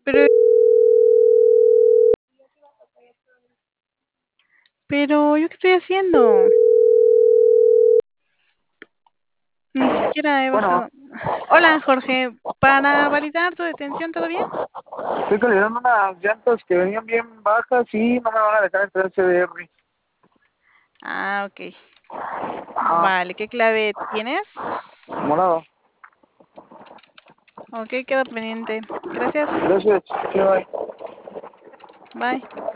Pero, pero, ¿yo qué estoy haciendo? Ni siquiera he Bueno, bajado. Hola, Jorge. Para validar tu detención, ¿todo bien? estoy calibrando unas llantas que venían bien bajas y no me van a dejar entrar el CDR. Ah, ok. Ajá, Vale, ¿qué clave tienes? morado. Ok, queda pendiente. Gracias. Gracias. Sí, bye. Bye.